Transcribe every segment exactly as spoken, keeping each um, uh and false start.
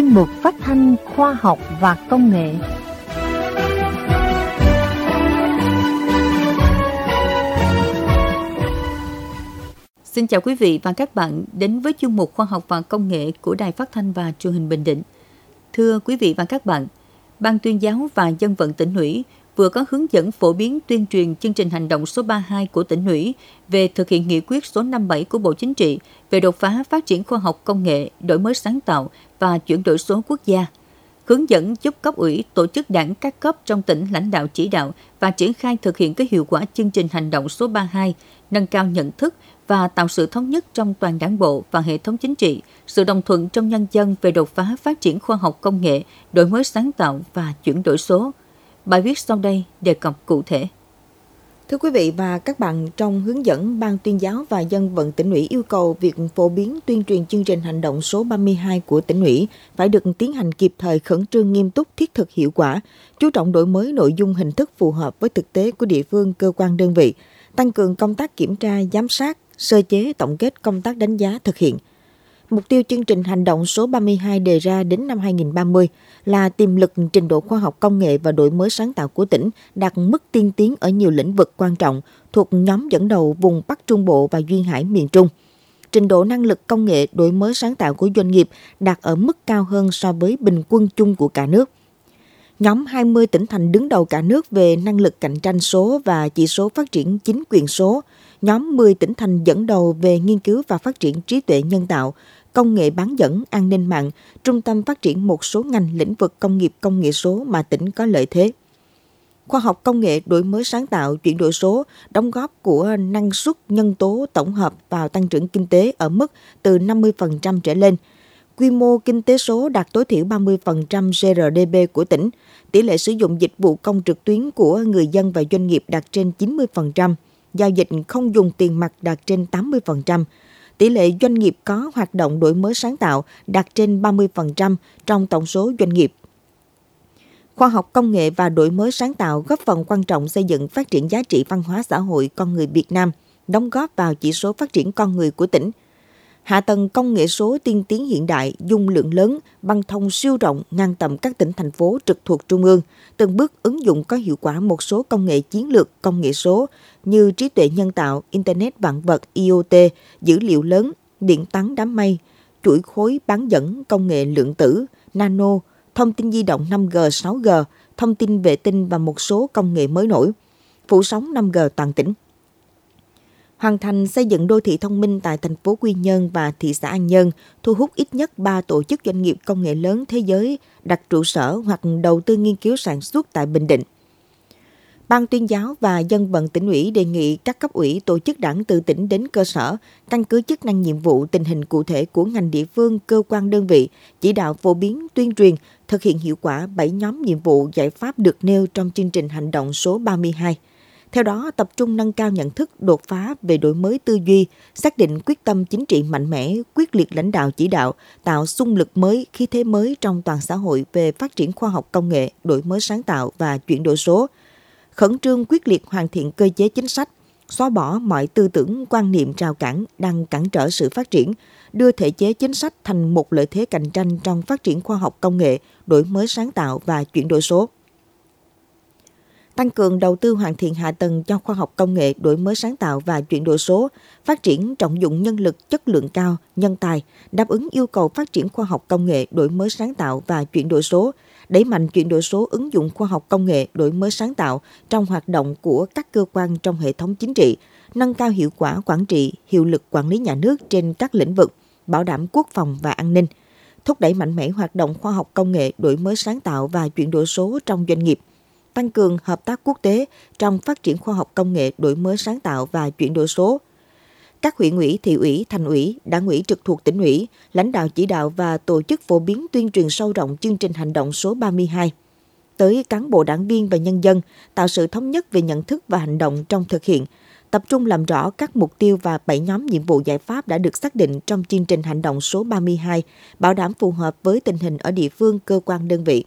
chuyên mục phát thanh khoa học và công nghệ. Xin chào quý vị và các bạn đến với chuyên mục khoa học và công nghệ của Đài Phát thanh và Truyền hình Bình Định. Thưa quý vị và các bạn, Ban Tuyên giáo và Dân vận tỉnh ủy vừa có hướng dẫn phổ biến tuyên truyền chương trình hành động số ba mươi hai của tỉnh ủy về thực hiện nghị quyết số năm mươi bảy của Bộ Chính trị về đột phá phát triển khoa học công nghệ, đổi mới sáng tạo và chuyển đổi số quốc gia. Hướng dẫn giúp cấp ủy, tổ chức đảng các cấp trong tỉnh lãnh đạo chỉ đạo và triển khai thực hiện có hiệu quả chương trình hành động số ba mươi hai, nâng cao nhận thức và tạo sự thống nhất trong toàn đảng bộ và hệ thống chính trị, sự đồng thuận trong nhân dân về đột phá phát triển khoa học công nghệ, đổi mới sáng tạo và chuyển đổi số. Bài viết sau đây đề cập cụ thể. Thưa quý vị và các bạn, trong hướng dẫn, Ban Tuyên giáo và Dân vận tỉnh ủy yêu cầu việc phổ biến tuyên truyền chương trình hành động số ba mươi hai của tỉnh ủy phải được tiến hành kịp thời, khẩn trương, nghiêm túc, thiết thực, hiệu quả, chú trọng đổi mới nội dung, hình thức phù hợp với thực tế của địa phương, cơ quan, đơn vị, tăng cường công tác kiểm tra, giám sát, sơ chế, tổng kết công tác đánh giá thực hiện. Mục tiêu chương trình hành động số ba mươi hai đề ra đến năm hai không ba không là tiềm lực, trình độ khoa học công nghệ và đổi mới sáng tạo của tỉnh đạt mức tiên tiến ở nhiều lĩnh vực quan trọng thuộc nhóm dẫn đầu vùng Bắc Trung Bộ và Duyên Hải miền Trung. Trình độ năng lực công nghệ, đổi mới sáng tạo của doanh nghiệp đạt ở mức cao hơn so với bình quân chung của cả nước. Nhóm hai mươi tỉnh thành đứng đầu cả nước về năng lực cạnh tranh số và chỉ số phát triển chính quyền số. Nhóm mười tỉnh thành dẫn đầu về nghiên cứu và phát triển trí tuệ nhân tạo, công nghệ bán dẫn, an ninh mạng, trung tâm phát triển một số ngành lĩnh vực công nghiệp công nghệ số mà tỉnh có lợi thế. Khoa học công nghệ, đổi mới sáng tạo, chuyển đổi số, đóng góp của năng suất nhân tố tổng hợp vào tăng trưởng kinh tế ở mức từ năm mươi phần trăm trở lên. Quy mô kinh tế số đạt tối thiểu ba mươi phần trăm giê rờ đê pê của tỉnh. Tỷ lệ sử dụng dịch vụ công trực tuyến của người dân và doanh nghiệp đạt trên chín mươi phần trăm. Giao dịch không dùng tiền mặt đạt trên tám mươi phần trăm. Tỷ lệ doanh nghiệp có hoạt động đổi mới sáng tạo đạt trên ba mươi phần trăm trong tổng số doanh nghiệp. Khoa học công nghệ và đổi mới sáng tạo góp phần quan trọng xây dựng phát triển giá trị văn hóa xã hội con người Việt Nam, đóng góp vào chỉ số phát triển con người của tỉnh. Hạ tầng công nghệ số tiên tiến hiện đại, dung lượng lớn, băng thông siêu rộng ngang tầm các tỉnh, thành phố trực thuộc Trung ương, từng bước ứng dụng có hiệu quả một số công nghệ chiến lược, công nghệ số như trí tuệ nhân tạo, Internet vạn vật, i o tê, dữ liệu lớn, điện toán đám mây, chuỗi khối bán dẫn, công nghệ lượng tử, nano, thông tin di động năm G, sáu G, thông tin vệ tinh và một số công nghệ mới nổi, phủ sóng năm G toàn tỉnh. Hoàn thành xây dựng đô thị thông minh tại thành phố Quy Nhơn và thị xã An Nhơn, thu hút ít nhất ba tổ chức doanh nghiệp công nghệ lớn thế giới đặt trụ sở hoặc đầu tư nghiên cứu sản xuất tại Bình Định. Ban Tuyên giáo và Dân vận tỉnh ủy đề nghị các cấp ủy, tổ chức đảng từ tỉnh đến cơ sở căn cứ chức năng, nhiệm vụ, tình hình cụ thể của ngành, địa phương, cơ quan, đơn vị, chỉ đạo phổ biến, tuyên truyền, thực hiện hiệu quả bảy nhóm nhiệm vụ, giải pháp được nêu trong chương trình hành động số ba mươi hai. Theo đó, tập trung nâng cao nhận thức, đột phá về đổi mới tư duy, xác định quyết tâm chính trị mạnh mẽ, quyết liệt lãnh đạo chỉ đạo, tạo xung lực mới, khí thế mới trong toàn xã hội về phát triển khoa học công nghệ, đổi mới sáng tạo và chuyển đổi số. Khẩn trương quyết liệt hoàn thiện cơ chế chính sách, xóa bỏ mọi tư tưởng, quan niệm rào cản đang cản trở sự phát triển, đưa thể chế chính sách thành một lợi thế cạnh tranh trong phát triển khoa học công nghệ, đổi mới sáng tạo và chuyển đổi số. Tăng cường đầu tư hoàn thiện hạ tầng cho khoa học công nghệ, đổi mới sáng tạo và chuyển đổi số, phát triển trọng dụng nhân lực chất lượng cao, nhân tài, đáp ứng yêu cầu phát triển khoa học công nghệ, đổi mới sáng tạo và chuyển đổi số, đẩy mạnh chuyển đổi số, ứng dụng khoa học công nghệ, đổi mới sáng tạo trong hoạt động của các cơ quan trong hệ thống chính trị, nâng cao hiệu quả quản trị, hiệu lực quản lý nhà nước trên các lĩnh vực, bảo đảm quốc phòng và an ninh, thúc đẩy mạnh mẽ hoạt động khoa học công nghệ, đổi mới sáng tạo và chuyển đổi số trong doanh nghiệp, tăng cường hợp tác quốc tế trong phát triển khoa học công nghệ, đổi mới sáng tạo và chuyển đổi số. Các huyện ủy, thị ủy, thành ủy, đảng ủy trực thuộc tỉnh ủy, lãnh đạo chỉ đạo và tổ chức phổ biến tuyên truyền sâu rộng chương trình hành động số ba mươi hai tới cán bộ, đảng viên và nhân dân, tạo sự thống nhất về nhận thức và hành động trong thực hiện, tập trung làm rõ các mục tiêu và bảy nhóm nhiệm vụ, giải pháp đã được xác định trong chương trình hành động số ba mươi hai, bảo đảm phù hợp với tình hình ở địa phương, cơ quan, đơn vị.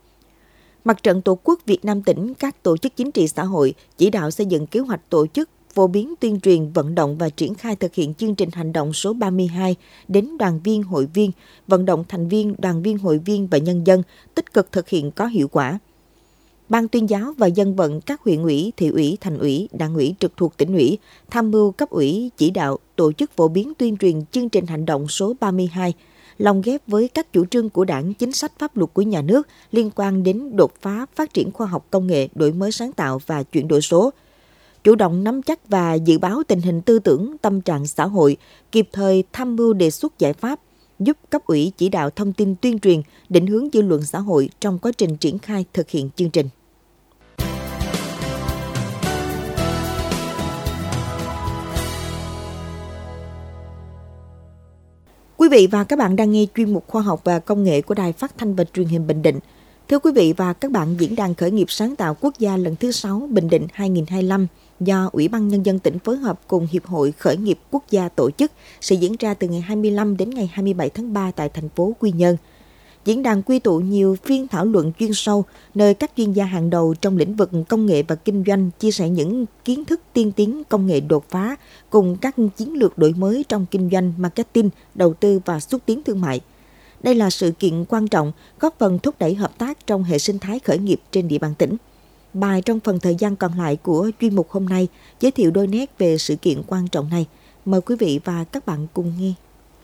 Mặt trận Tổ quốc Việt Nam tỉnh, các tổ chức chính trị xã hội chỉ đạo xây dựng kế hoạch tổ chức phổ biến tuyên truyền, vận động và triển khai thực hiện chương trình hành động số ba mươi hai đến đoàn viên, hội viên, vận động thành viên, đoàn viên, hội viên và nhân dân tích cực thực hiện có hiệu quả. Ban tuyên giáo và dân vận các huyện ủy, thị ủy, thành ủy, đảng ủy trực thuộc tỉnh ủy tham mưu cấp ủy chỉ đạo tổ chức phổ biến tuyên truyền chương trình hành động số ba mươi hai, lồng ghép với các chủ trương của Đảng, chính sách pháp luật của nhà nước liên quan đến đột phá phát triển khoa học công nghệ, đổi mới sáng tạo và chuyển đổi số. Chủ động nắm chắc và dự báo tình hình tư tưởng, tâm trạng xã hội, kịp thời tham mưu đề xuất giải pháp, giúp cấp ủy chỉ đạo thông tin tuyên truyền, định hướng dư luận xã hội trong quá trình triển khai thực hiện chương trình. Quý vị và các bạn đang nghe chuyên mục Khoa học và Công nghệ của Đài Phát thanh và Truyền hình Bình Định. Thưa quý vị và các bạn, Diễn đàn Khởi nghiệp sáng tạo quốc gia lần thứ sáu Bình Định hai không hai lăm do Ủy ban Nhân dân tỉnh phối hợp cùng Hiệp hội Khởi nghiệp quốc gia tổ chức sẽ diễn ra từ ngày hai mươi lăm đến ngày hai mươi bảy tháng ba tại thành phố Quy Nhơn. Diễn đàn quy tụ nhiều phiên thảo luận chuyên sâu, nơi các chuyên gia hàng đầu trong lĩnh vực công nghệ và kinh doanh chia sẻ những kiến thức tiên tiến công nghệ đột phá cùng các chiến lược đổi mới trong kinh doanh, marketing, đầu tư và xúc tiến thương mại. Đây là sự kiện quan trọng, góp phần thúc đẩy hợp tác trong hệ sinh thái khởi nghiệp trên địa bàn tỉnh. Bài trong phần thời gian còn lại của chuyên mục hôm nay giới thiệu đôi nét về sự kiện quan trọng này. Mời quý vị và các bạn cùng nghe.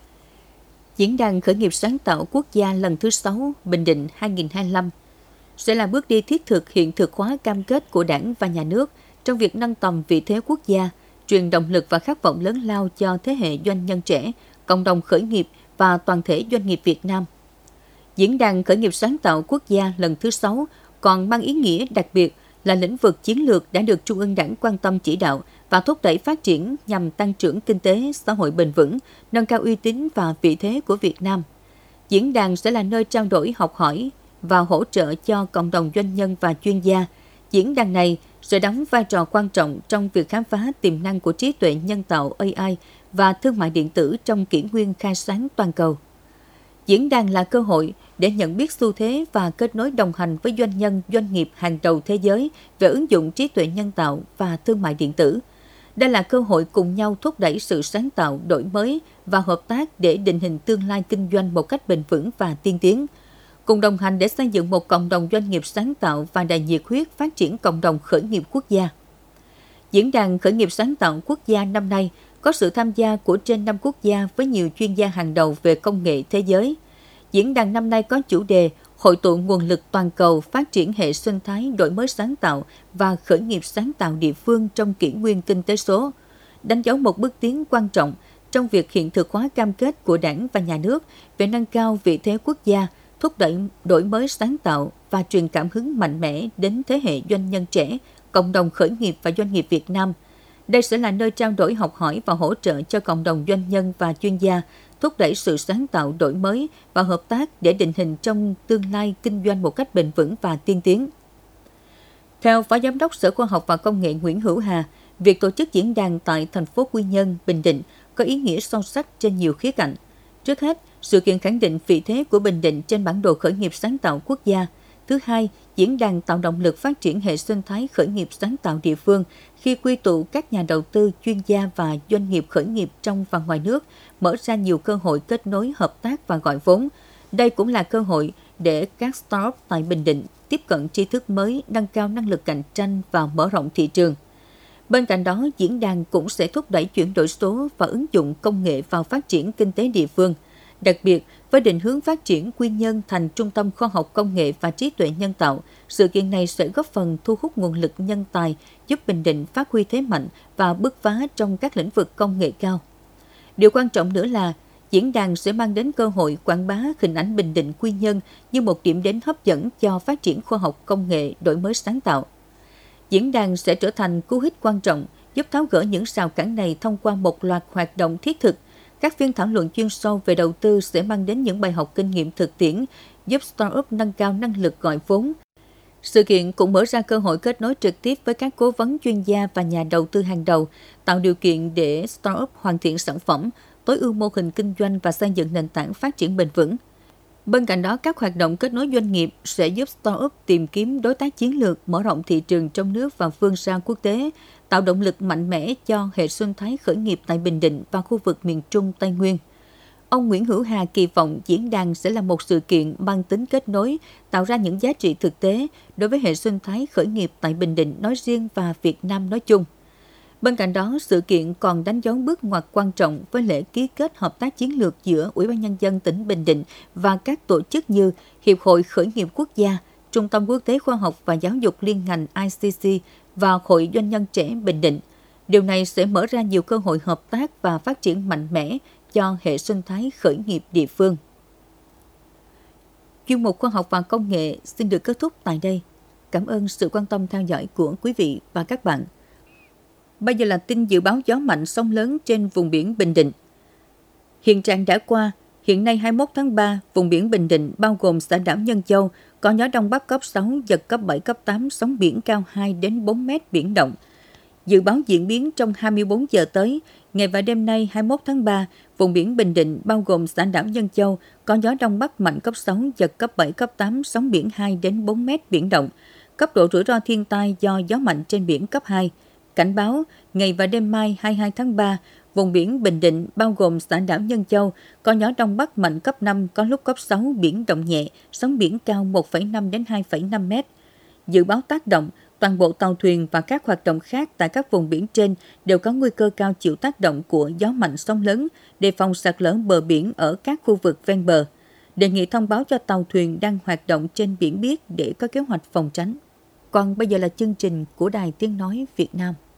Diễn đàn Khởi nghiệp sáng tạo quốc gia lần thứ sáu Bình Định hai không hai lăm sẽ là bước đi thiết thực hiện thực hóa cam kết của Đảng và Nhà nước trong việc nâng tầm vị thế quốc gia, truyền động lực và khát vọng lớn lao cho thế hệ doanh nhân trẻ, cộng đồng khởi nghiệp và toàn thể doanh nghiệp Việt Nam. Diễn đàn Khởi nghiệp sáng tạo quốc gia lần thứ sáu còn mang ý nghĩa đặc biệt là lĩnh vực chiến lược đã được Trung ương Đảng quan tâm chỉ đạo và thúc đẩy phát triển nhằm tăng trưởng kinh tế, xã hội bền vững, nâng cao uy tín và vị thế của Việt Nam. Diễn đàn sẽ là nơi trao đổi học hỏi và hỗ trợ cho cộng đồng doanh nhân và chuyên gia. Diễn đàn này sẽ đóng vai trò quan trọng trong việc khám phá tiềm năng của trí tuệ nhân tạo A I và thương mại điện tử trong kỷ nguyên khai sáng toàn cầu. Diễn đàn là cơ hội để nhận biết xu thế và kết nối đồng hành với doanh nhân, doanh nghiệp hàng đầu thế giới về ứng dụng trí tuệ nhân tạo và thương mại điện tử. Đây là cơ hội cùng nhau thúc đẩy sự sáng tạo, đổi mới và hợp tác để định hình tương lai kinh doanh một cách bền vững và tiên tiến. Cùng đồng hành để xây dựng một cộng đồng doanh nghiệp sáng tạo và đầy nhiệt huyết phát triển cộng đồng khởi nghiệp quốc gia. Diễn đàn Khởi nghiệp sáng tạo quốc gia năm nay có sự tham gia của trên năm quốc gia với nhiều chuyên gia hàng đầu về công nghệ thế giới. Diễn đàn năm nay có chủ đề hội tụ nguồn lực toàn cầu phát triển hệ sinh thái đổi mới sáng tạo và khởi nghiệp sáng tạo địa phương trong kỷ nguyên kinh tế số, đánh dấu một bước tiến quan trọng trong việc hiện thực hóa cam kết của Đảng và Nhà nước về nâng cao vị thế quốc gia, thúc đẩy đổi mới sáng tạo và truyền cảm hứng mạnh mẽ đến thế hệ doanh nhân trẻ, cộng đồng khởi nghiệp và doanh nghiệp Việt Nam. Đây sẽ là nơi trao đổi học hỏi và hỗ trợ cho cộng đồng doanh nhân và chuyên gia, thúc đẩy sự sáng tạo, đổi mới và hợp tác để định hình trong tương lai kinh doanh một cách bền vững và tiên tiến. Theo Phó Giám đốc Sở Khoa học và Công nghệ Nguyễn Hữu Hà, việc tổ chức diễn đàn tại thành phố Quy Nhơn, Bình Định có ý nghĩa sâu sắc trên nhiều khía cạnh. Trước hết, sự kiện khẳng định vị thế của Bình Định trên bản đồ khởi nghiệp sáng tạo quốc gia. Thứ hai, diễn đàn tạo động lực phát triển hệ sinh thái khởi nghiệp sáng tạo địa phương khi quy tụ các nhà đầu tư, chuyên gia và doanh nghiệp khởi nghiệp trong và ngoài nước, mở ra nhiều cơ hội kết nối, hợp tác và gọi vốn. Đây cũng là cơ hội để các startup tại Bình Định tiếp cận tri thức mới, nâng cao năng lực cạnh tranh và mở rộng thị trường. Bên cạnh đó, diễn đàn cũng sẽ thúc đẩy chuyển đổi số và ứng dụng công nghệ vào phát triển kinh tế địa phương. Đặc biệt, với định hướng phát triển Quy Nhơn thành trung tâm khoa học công nghệ và trí tuệ nhân tạo, sự kiện này sẽ góp phần thu hút nguồn lực nhân tài, giúp Bình Định phát huy thế mạnh và bứt phá trong các lĩnh vực công nghệ cao. Điều quan trọng nữa là, diễn đàn sẽ mang đến cơ hội quảng bá hình ảnh Bình Định Quy Nhơn như một điểm đến hấp dẫn cho phát triển khoa học công nghệ, đổi mới sáng tạo. Diễn đàn sẽ trở thành cú hích quan trọng, giúp tháo gỡ những rào cản này thông qua một loạt hoạt động thiết thực. Các phiên thảo luận chuyên sâu về đầu tư sẽ mang đến những bài học kinh nghiệm thực tiễn, giúp startup nâng cao năng lực gọi vốn. Sự kiện cũng mở ra cơ hội kết nối trực tiếp với các cố vấn chuyên gia và nhà đầu tư hàng đầu, tạo điều kiện để startup hoàn thiện sản phẩm, tối ưu mô hình kinh doanh và xây dựng nền tảng phát triển bền vững. Bên cạnh đó, các hoạt động kết nối doanh nghiệp sẽ giúp startup tìm kiếm đối tác chiến lược, mở rộng thị trường trong nước và vươn ra quốc tế, tạo động lực mạnh mẽ cho hệ sinh thái khởi nghiệp tại Bình Định và khu vực miền Trung Tây Nguyên. Ông Nguyễn Hữu Hà kỳ vọng diễn đàn sẽ là một sự kiện mang tính kết nối, tạo ra những giá trị thực tế đối với hệ sinh thái khởi nghiệp tại Bình Định nói riêng và Việt Nam nói chung. Bên cạnh đó, sự kiện còn đánh dấu bước ngoặt quan trọng với lễ ký kết hợp tác chiến lược giữa Ủy ban Nhân dân tỉnh Bình Định và các tổ chức như Hiệp hội Khởi nghiệp Quốc gia, Trung tâm Quốc tế Khoa học và Giáo dục liên ngành I C C và Hội Doanh nhân trẻ Bình Định. Điều này sẽ mở ra nhiều cơ hội hợp tác và phát triển mạnh mẽ cho hệ sinh thái khởi nghiệp địa phương. Chuyên mục Khoa học và Công nghệ xin được kết thúc tại đây. Cảm ơn sự quan tâm theo dõi của quý vị và các bạn. Bây giờ là tin dự báo gió mạnh sóng lớn trên vùng biển Bình Định. Hiện trạng đã qua, hiện nay hai mươi mốt tháng ba, vùng biển Bình Định bao gồm xã đảo Nhân Châu có gió Đông Bắc cấp sáu, giật cấp bảy, cấp tám, sóng biển cao hai đến bốn mét biển động. Dự báo diễn biến trong hai mươi bốn giờ tới, ngày và đêm nay hai mươi mốt tháng ba, vùng biển Bình Định bao gồm xã đảo Nhân Châu có gió Đông Bắc mạnh cấp sáu, giật cấp bảy, cấp tám, sóng biển hai đến bốn mét biển động. Cấp độ rủi ro thiên tai do gió mạnh trên biển cấp hai. Cảnh báo, ngày và đêm mai hai mươi hai tháng ba, vùng biển Bình Định bao gồm xã đảo Nhân Châu có gió Đông Bắc mạnh cấp năm, có lúc cấp sáu, biển động nhẹ, sóng biển cao một phẩy năm đến hai phẩy năm mét. Dự báo tác động, toàn bộ tàu thuyền và các hoạt động khác tại các vùng biển trên đều có nguy cơ cao chịu tác động của gió mạnh sóng lớn, đề phòng sạt lở bờ biển ở các khu vực ven bờ. Đề nghị thông báo cho tàu thuyền đang hoạt động trên biển biết để có kế hoạch phòng tránh. Còn bây giờ là chương trình của Đài Tiếng Nói Việt Nam.